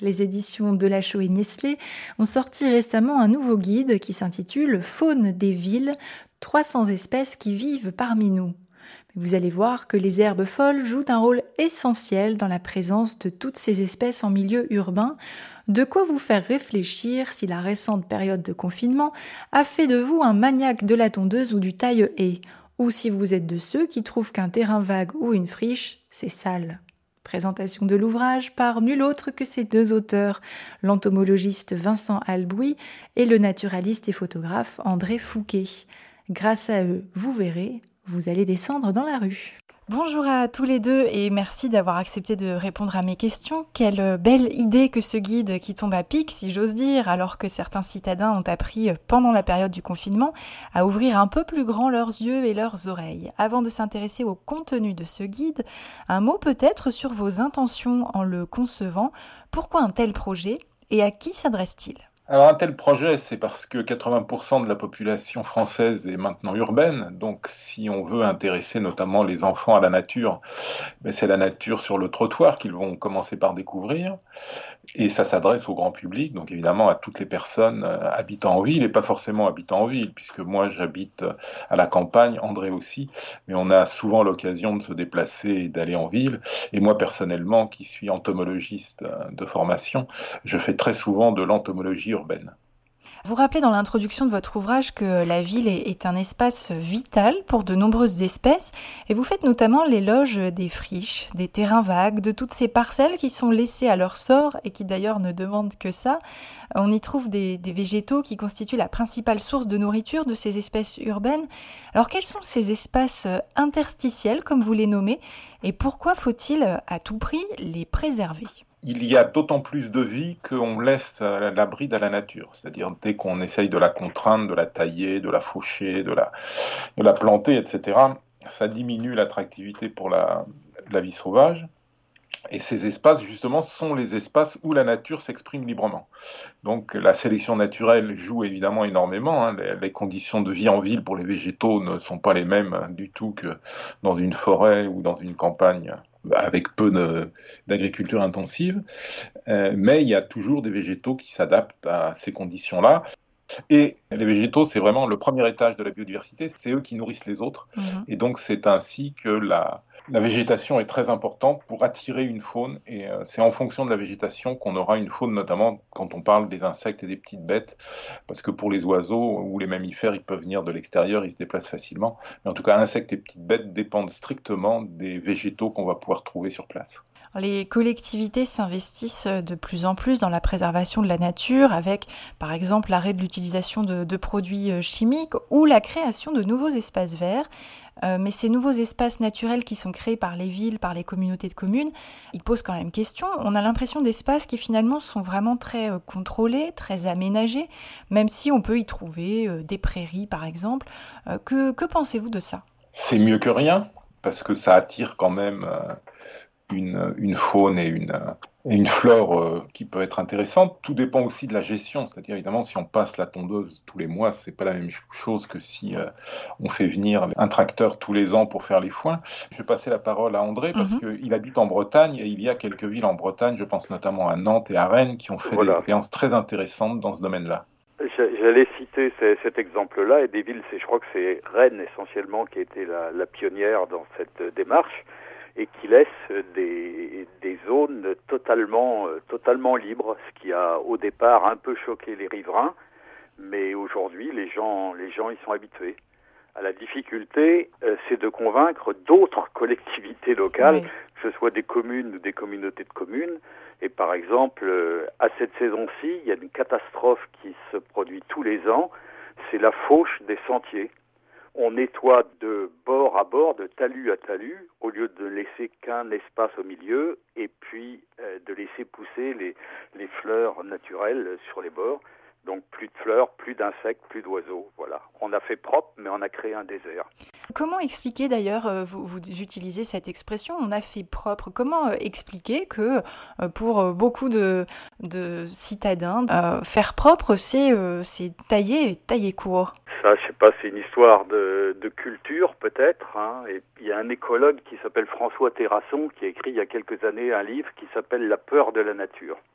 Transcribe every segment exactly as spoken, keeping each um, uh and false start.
Les éditions Delachaux et Nestlé ont sorti récemment un nouveau guide qui s'intitule « Faune des villes, trois cents espèces qui vivent parmi nous ». Vous allez voir que les herbes folles jouent un rôle essentiel dans la présence de toutes ces espèces en milieu urbain, de quoi vous faire réfléchir si la récente période de confinement a fait de vous un maniaque de la tondeuse ou du taille-haie, ou si vous êtes de ceux qui trouvent qu'un terrain vague ou une friche, c'est sale. Présentation de l'ouvrage par nul autre que ces deux auteurs, l'entomologiste Vincent Albouy et le naturaliste et photographe André Fouquet. Grâce à eux, vous verrez, vous allez descendre dans la rue. Bonjour à tous les deux et merci d'avoir accepté de répondre à mes questions. Quelle belle idée que ce guide qui tombe à pic, si j'ose dire, alors que certains citadins ont appris pendant la période du confinement à ouvrir un peu plus grand leurs yeux et leurs oreilles. Avant de s'intéresser au contenu de ce guide, un mot peut-être sur vos intentions en le concevant. Pourquoi un tel projet et à qui s'adresse-t-il ? Alors un tel projet, c'est parce que quatre-vingts pour cent de la population française est maintenant urbaine, donc si on veut intéresser notamment les enfants à la nature, ben c'est la nature sur le trottoir qu'ils vont commencer par découvrir, et ça s'adresse au grand public, donc évidemment à toutes les personnes euh, habitant en ville, et pas forcément habitant en ville, puisque moi j'habite à la campagne, André aussi, mais on a souvent l'occasion de se déplacer et d'aller en ville, et moi personnellement, qui suis entomologiste de formation, je fais très souvent de l'entomologie urbaine. Vous rappelez dans l'introduction de votre ouvrage que la ville est un espace vital pour de nombreuses espèces et vous faites notamment l'éloge des friches, des terrains vagues, de toutes ces parcelles qui sont laissées à leur sort et qui d'ailleurs ne demandent que ça. On y trouve des, des végétaux qui constituent la principale source de nourriture de ces espèces urbaines. Alors quels sont ces espaces interstitiels, comme vous les nommez, et pourquoi faut-il à tout prix les préserver ? Il y a d'autant plus de vie qu'on laisse la bride à la nature. C'est-à-dire dès qu'on essaye de la contraindre, de la tailler, de la faucher, de la, de la planter, et cetera, ça diminue l'attractivité pour la, la vie sauvage. Et ces espaces, justement, sont les espaces où la nature s'exprime librement. Donc la sélection naturelle joue évidemment énormément. Hein. Les, les conditions de vie en ville pour les végétaux ne sont pas les mêmes du tout que dans une forêt ou dans une campagne avec peu de, d'agriculture intensive. Euh, mais il y a toujours des végétaux qui s'adaptent à ces conditions-là. Et les végétaux, c'est vraiment le premier étage de la biodiversité, c'est eux qui nourrissent les autres. Mmh. Et donc c'est ainsi que la, la végétation est très importante pour attirer une faune, et euh, c'est en fonction de la végétation qu'on aura une faune, notamment quand on parle des insectes et des petites bêtes, parce que pour les oiseaux ou les mammifères, ils peuvent venir de l'extérieur, ils se déplacent facilement. Mais en tout cas, insectes et petites bêtes dépendent strictement des végétaux qu'on va pouvoir trouver sur place. Les collectivités s'investissent de plus en plus dans la préservation de la nature avec, par exemple, l'arrêt de l'utilisation de, de produits chimiques ou la création de nouveaux espaces verts. Euh, mais ces nouveaux espaces naturels qui sont créés par les villes, par les communautés de communes, ils posent quand même question. On a l'impression d'espaces qui finalement sont vraiment très euh, contrôlés, très aménagés, même si on peut y trouver euh, des prairies par exemple. Euh, que, que pensez-vous de ça ? C'est mieux que rien, parce que ça attire quand même... Euh... Une, une faune et une, et une flore euh, qui peut être intéressante. Tout dépend aussi de la gestion, c'est-à-dire évidemment si on passe la tondeuse tous les mois, c'est pas la même chose que si euh, on fait venir un tracteur tous les ans pour faire les foins. Je vais passer la parole à André parce mm-hmm. qu'il habite en Bretagne et il y a quelques villes en Bretagne, je pense notamment à Nantes et à Rennes, qui ont fait voilà. des expériences très intéressantes dans ce domaine-là. J'allais citer cet exemple-là et des villes, c'est, je crois que c'est Rennes essentiellement qui a été la, la pionnière dans cette démarche, et qui laisse des, des zones totalement, totalement libres, ce qui a au départ un peu choqué les riverains, mais aujourd'hui les gens, les gens y sont habitués. À la difficulté, euh, c'est de convaincre d'autres collectivités locales, oui. que ce soit des communes ou des communautés de communes. Et par exemple, euh, à cette saison-ci, il y a une catastrophe qui se produit tous les ans, c'est la fauche des sentiers. On nettoie de bord à bord, de talus à talus, au lieu de laisser qu'un espace au milieu, et puis euh, de laisser pousser les, les fleurs naturelles sur les bords. Donc plus de fleurs, plus d'insectes, plus d'oiseaux. Voilà. On a fait propre, mais on a créé un désert. Comment expliquer d'ailleurs, euh, vous, vous utilisez cette expression, on a fait propre. Comment euh, expliquer que euh, pour euh, beaucoup de, de citadins, euh, faire propre, c'est, euh, c'est tailler, tailler court? Ça, je sais pas, c'est une histoire de, de culture peut-être. Hein. Et il y a un écologue qui s'appelle François Terrasson qui a écrit il y a quelques années un livre qui s'appelle « La peur de la nature ».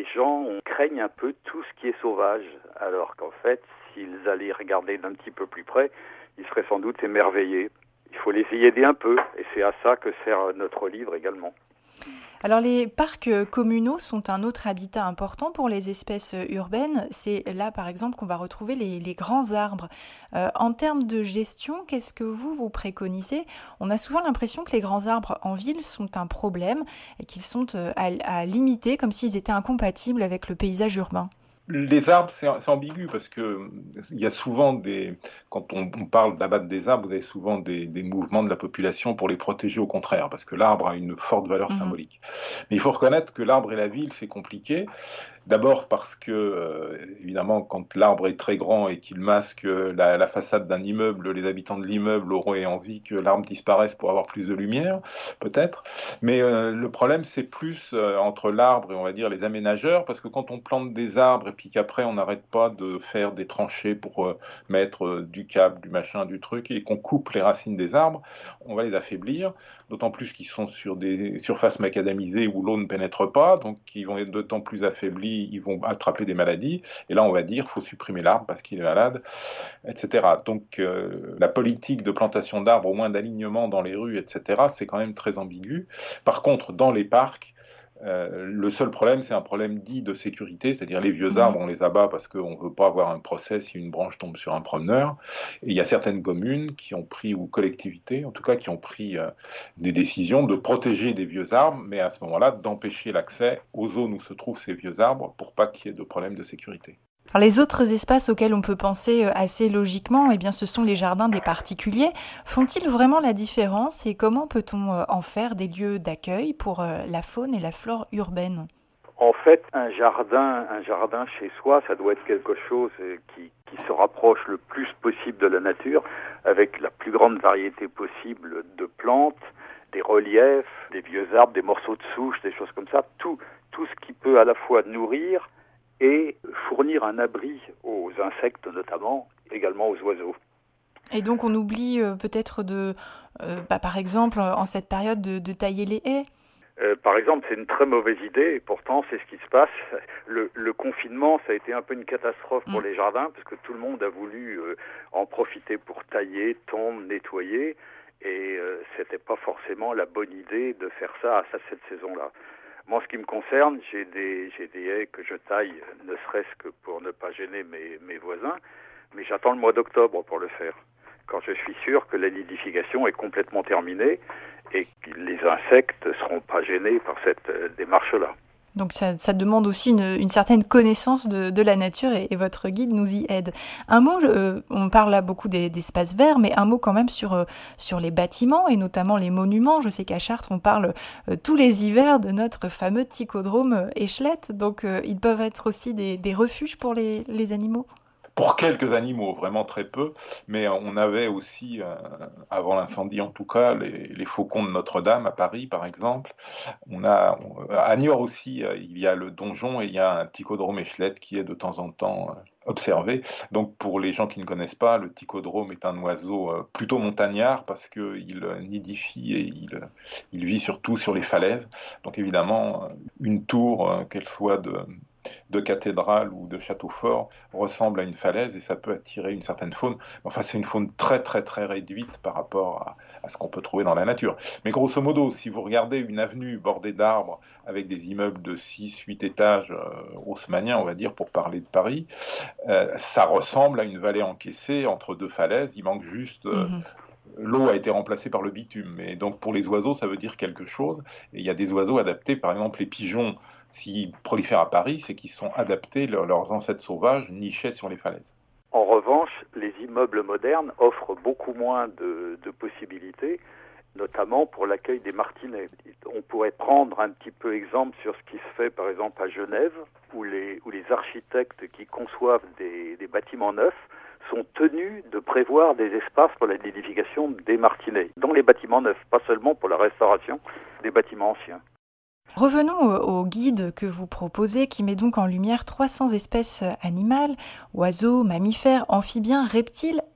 gens craignent un peu tout ce qui est sauvage, alors qu'en fait, s'ils allaient regarder d'un petit peu plus près, ils seraient sans doute émerveillés. Il faut les y aider un peu, et c'est à ça que sert notre livre également. Alors les parcs communaux sont un autre habitat important pour les espèces urbaines. C'est là par exemple qu'on va retrouver les, les grands arbres. Euh, en termes de gestion, qu'est-ce que vous vous préconisez ? On a souvent l'impression que les grands arbres en ville sont un problème et qu'ils sont à, à limiter comme s'ils étaient incompatibles avec le paysage urbain. Les arbres, c'est, c'est ambigu parce que il y a souvent des, quand on, on parle d'abattre des arbres, vous avez souvent des, des mouvements de la population pour les protéger au contraire, parce que l'arbre a une forte valeur Mmh. symbolique. Mais il faut reconnaître que l'arbre et la ville, c'est compliqué. D'abord parce que, euh, évidemment, quand l'arbre est très grand et qu'il masque la, la façade d'un immeuble, les habitants de l'immeuble auraient envie que l'arbre disparaisse pour avoir plus de lumière, peut-être. Mais euh, le problème, c'est plus euh, entre l'arbre et, on va dire, les aménageurs, parce que quand on plante des arbres et puis qu'après, on n'arrête pas de faire des tranchées pour euh, mettre euh, du câble, du machin, du truc, et qu'on coupe les racines des arbres, on va les affaiblir. D'autant plus qu'ils sont sur des surfaces macadamisées où l'eau ne pénètre pas, donc ils vont être d'autant plus affaiblis, ils vont attraper des maladies. Et là, on va dire, il faut supprimer l'arbre parce qu'il est malade, et cetera. Donc, euh, la politique de plantation d'arbres, au moins d'alignement dans les rues, et cetera, c'est quand même très ambigu. Par contre, dans les parcs, Euh, le seul problème, c'est un problème dit de sécurité, c'est-à-dire les vieux Mmh. arbres, on les abat parce qu'on ne veut pas avoir un procès si une branche tombe sur un promeneur. Et il y a certaines communes qui ont pris, ou collectivités en tout cas, qui ont pris euh, des décisions de protéger des vieux arbres, mais à ce moment-là, d'empêcher l'accès aux zones où se trouvent ces vieux arbres pour pas qu'il y ait de problème de sécurité. Alors les autres espaces auxquels on peut penser assez logiquement, eh bien, ce sont les jardins des particuliers. Font-ils vraiment la différence et comment peut-on en faire des lieux d'accueil pour la faune et la flore urbaine ? En fait, un jardin, un jardin chez soi, ça doit être quelque chose qui, qui se rapproche le plus possible de la nature, avec la plus grande variété possible de plantes, des reliefs, des vieux arbres, des morceaux de souche, des choses comme ça. Tout, tout ce qui peut à la fois nourrir et fournir un abri aux insectes notamment, également aux oiseaux. Et donc on oublie euh, peut-être de, euh, bah, par exemple, en cette période, de, de tailler les haies. Euh, par exemple, c'est une très mauvaise idée, et pourtant c'est ce qui se passe. Le, le confinement, ça a été un peu une catastrophe pour mmh. les jardins, parce que tout le monde a voulu euh, en profiter pour tailler, tondre, nettoyer, et euh, c'était pas forcément la bonne idée de faire ça à cette saison-là. Moi, ce qui me concerne, j'ai des, j'ai des haies que je taille, ne serait-ce que pour ne pas gêner mes, mes voisins, mais j'attends le mois d'octobre pour le faire, quand je suis sûr que la nidification est complètement terminée et que les insectes ne seront pas gênés par cette euh, démarche-là. Donc ça, ça demande aussi une, une certaine connaissance de, de la nature et, et votre guide nous y aide. Un mot, euh, on parle là beaucoup des, d'espaces verts, mais un mot quand même sur, euh, sur les bâtiments et notamment les monuments. Je sais qu'à Chartres, on parle euh, tous les hivers de notre fameux Ticodrome Échelette, donc euh, ils peuvent être aussi des, des refuges pour les, les animaux. Pour quelques animaux, vraiment très peu, mais on avait aussi, euh, avant l'incendie en tout cas, les, les faucons de Notre-Dame à Paris par exemple. On a, on, à Niort aussi, euh, il y a le donjon et il y a un Ticodrome Échelette qui est de temps en temps euh, observé. Donc pour les gens qui ne connaissent pas, le Ticodrome est un oiseau euh, plutôt montagnard parce qu'il euh, nidifie et il, il vit surtout sur les falaises. Donc évidemment, une tour, euh, qu'elle soit de... de cathédrale ou de château fort ressemble à une falaise et ça peut attirer une certaine faune. Enfin, c'est une faune très très très réduite par rapport à, à ce qu'on peut trouver dans la nature. Mais grosso modo, si vous regardez une avenue bordée d'arbres avec des immeubles de six huit étages euh, haussmanniens, on va dire, pour parler de Paris, euh, ça ressemble à une vallée encaissée entre deux falaises. Il manque juste... Euh, mmh. L'eau a été remplacée par le bitume. Et donc, pour les oiseaux, ça veut dire quelque chose. Et il y a des oiseaux adaptés. Par exemple, les pigeons, s'ils prolifèrent à Paris, c'est qu'ils sont adaptés, leur, leurs ancêtres sauvages nichaient sur les falaises. En revanche, les immeubles modernes offrent beaucoup moins de, de possibilités, notamment pour l'accueil des martinets. On pourrait prendre un petit peu exemple sur ce qui se fait, par exemple, à Genève, où les, où les architectes qui conçoivent des, des bâtiments neufs sont tenus de prévoir des espaces pour la nidification des martinets, dans les bâtiments neufs, pas seulement pour la restauration des bâtiments anciens. Revenons au guide que vous proposez, qui met donc en lumière trois cents espèces animales, oiseaux, mammifères, amphibiens, reptiles et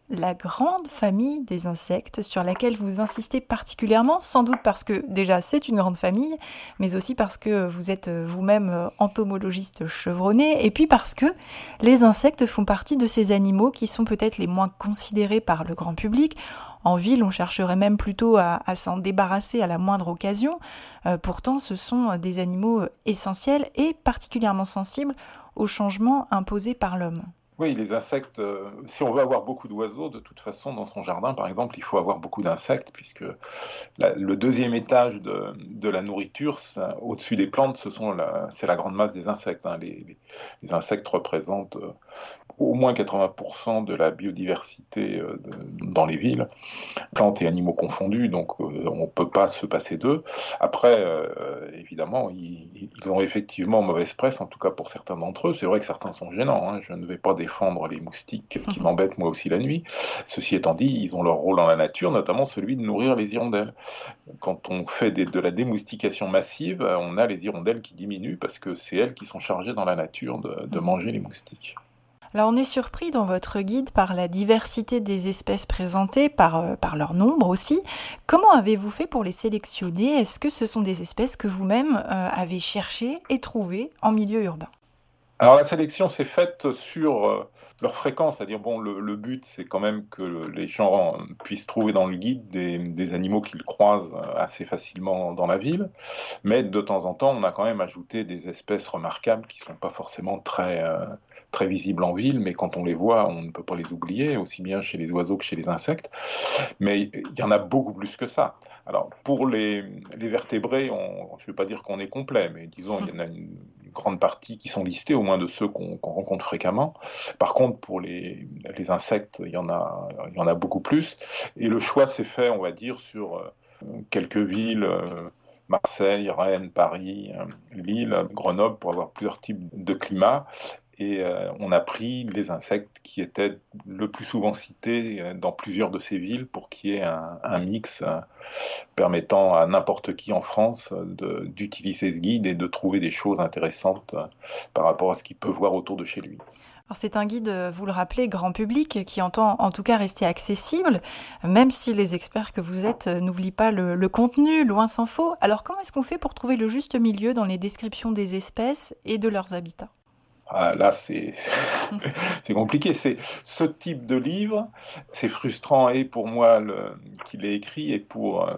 la grande famille des insectes sur laquelle vous insistez particulièrement, sans doute parce que déjà c'est une grande famille, mais aussi parce que vous êtes vous-même entomologiste chevronné, et puis parce que les insectes font partie de ces animaux qui sont peut-être les moins considérés par le grand public. En ville, on chercherait même plutôt à, à s'en débarrasser à la moindre occasion. Euh, pourtant, ce sont des animaux essentiels et particulièrement sensibles aux changements imposés par l'homme. Oui, les insectes, euh, si on veut avoir beaucoup d'oiseaux, de toute façon, dans son jardin, par exemple, il faut avoir beaucoup d'insectes, puisque la- le deuxième étage de, de la nourriture, ça, au-dessus des plantes, ce sont la, c'est la grande masse des insectes, hein. Les, les- les insectes représentent euh, au moins quatre-vingts pour cent de la biodiversité euh, de- dans les villes, plantes et animaux confondus, donc euh, on ne peut pas se passer d'eux. Après, euh, évidemment, ils, ils ont effectivement mauvaise presse, en tout cas pour certains d'entre eux. C'est vrai que certains sont gênants, hein. Je ne vais pas défendre les moustiques qui m'embêtent moi aussi la nuit. Ceci étant dit, ils ont leur rôle dans la nature, notamment celui de nourrir les hirondelles. Quand on fait des- de la démoustication massive, on a les hirondelles qui diminuent parce que c'est elles qui sont chargées dans la nature de, de manger les moustiques. Alors on est surpris dans votre guide par la diversité des espèces présentées, par, euh, par leur nombre aussi. Comment avez-vous fait pour les sélectionner? Est-ce que ce sont des espèces que vous-même euh, avez cherchées et trouvées en milieu urbain? Alors la sélection s'est faite sur euh, leur fréquence, c'est-à-dire bon, le, le but c'est quand même que les gens euh, puissent trouver dans le guide des, des animaux qu'ils croisent euh, assez facilement dans la ville, mais de temps en temps on a quand même ajouté des espèces remarquables qui ne sont pas forcément très, euh, très visibles en ville, mais quand on les voit on ne peut pas les oublier, aussi bien chez les oiseaux que chez les insectes, mais il y en a beaucoup plus que ça. Alors, pour les, les vertébrés, on, je ne vais pas dire qu'on est complet, mais disons, il y en a une, une grande partie qui sont listés, au moins de ceux qu'on qu'on rencontre fréquemment. Par contre, pour les, les insectes, il y, en a, il y en a beaucoup plus. Et le choix s'est fait, on va dire, sur euh, quelques villes, euh, Marseille, Rennes, Paris, euh, Lille, Grenoble, pour avoir plusieurs types de climats. Et euh, on a pris les insectes qui étaient le plus souvent cités euh, dans plusieurs de ces villes pour qu'il y ait un, un mix euh, permettant à n'importe qui en France euh, de- d'utiliser ce guide et de trouver des choses intéressantes euh, par rapport à ce qu'il peut voir autour de chez lui. Alors c'est un guide, euh, vous le rappelez, grand public, qui entend en tout cas rester accessible, même si les experts que vous êtes euh, n'oublient pas le, le contenu, loin s'en faut. Alors comment est-ce qu'on fait pour trouver le juste milieu dans les descriptions des espèces et de leurs habitats? Ah, là, c'est c'est compliqué. C'est ce type de livre, c'est frustrant et pour moi le- qu'il ait écrit et pour euh,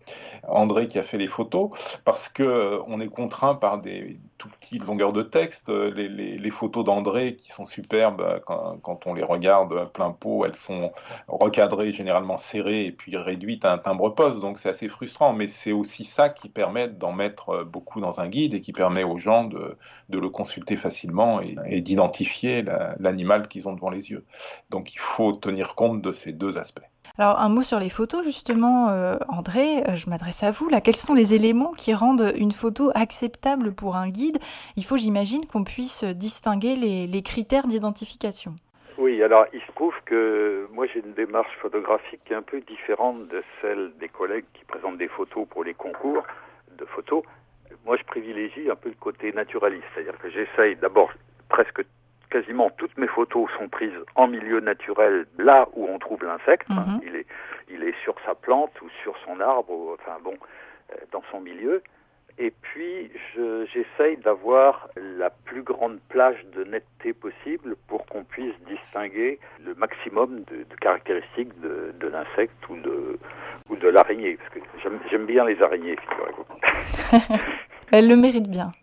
André qui a fait les photos, parce que euh, on est contraint par des tout petites longueurs de texte. Les, les- les photos d'André qui sont superbes, euh, quand, quand on les regarde plein pot, elles sont recadrées, généralement serrées et puis réduites à un timbre-poste, donc c'est assez frustrant. Mais c'est aussi ça qui permet d'en mettre euh, beaucoup dans un guide et qui permet aux gens de, de le consulter facilement et, et d'identifier la- l'animal qu'ils ont devant les yeux. Donc il faut tenir compte de ces deux aspects. Alors un mot sur les photos justement, euh, André, euh, je m'adresse à vous là. Quels sont les éléments qui rendent une photo acceptable pour un guide? Il faut, j'imagine, qu'on puisse distinguer les, les critères d'identification. Oui, alors il se trouve que moi j'ai une démarche photographique qui est un peu différente de celle des collègues qui présentent des photos pour les concours de photos. Moi je privilégie un peu le côté naturaliste, c'est-à-dire que j'essaye d'abord presque quasiment toutes mes photos sont prises en milieu naturel, là où on trouve l'insecte. Mhm. Hein, il est, il est sur sa plante ou sur son arbre, ou, enfin bon, euh, dans son milieu. Et puis, je, j'essaye d'avoir la plus grande plage de netteté possible pour qu'on puisse distinguer le maximum de, de caractéristiques de, de l'insecte ou de, ou de l'araignée. Parce que j'aime, j'aime bien les araignées, figurez-vous. Elle le mérite bien.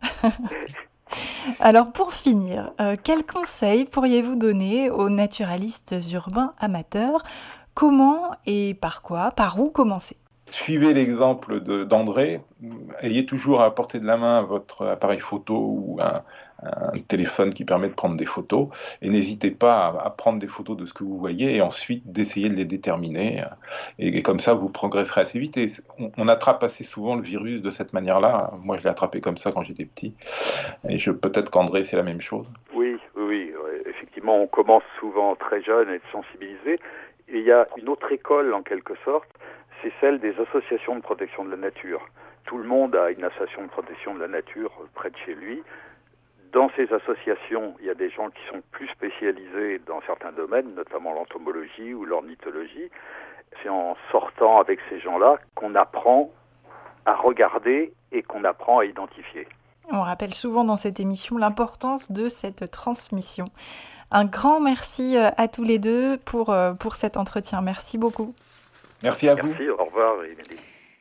Alors pour finir, euh, quels conseils pourriez-vous donner aux naturalistes urbains amateurs? Comment et par quoi, par où commencer? Suivez l'exemple de- d'André, ayez toujours à portée de la main votre appareil photo ou un, un téléphone qui permet de prendre des photos et n'hésitez pas à, à prendre des photos de ce que vous voyez et ensuite d'essayer de les déterminer et, et comme ça vous progresserez assez vite et on, on attrape assez souvent le virus de cette manière-là. Moi je l'ai attrapé comme ça quand j'étais petit et je, peut-être qu'André c'est la même chose. Oui, oui, oui, ouais. Effectivement, on commence souvent très jeune à être sensibilisé. Et il y a une autre école, en quelque sorte, c'est celle des associations de protection de la nature. Tout le monde a une association de protection de la nature près de chez lui. dans ces associations, il y a des gens qui sont plus spécialisés dans certains domaines, notamment l'entomologie ou l'ornithologie. C'est en sortant avec ces gens-là qu'on apprend à regarder et qu'on apprend à identifier. On rappelle souvent dans cette émission l'importance de cette transmission. Un grand merci à tous les deux pour, pour cet entretien. Merci beaucoup. Merci à vous. Merci, au revoir Émilie.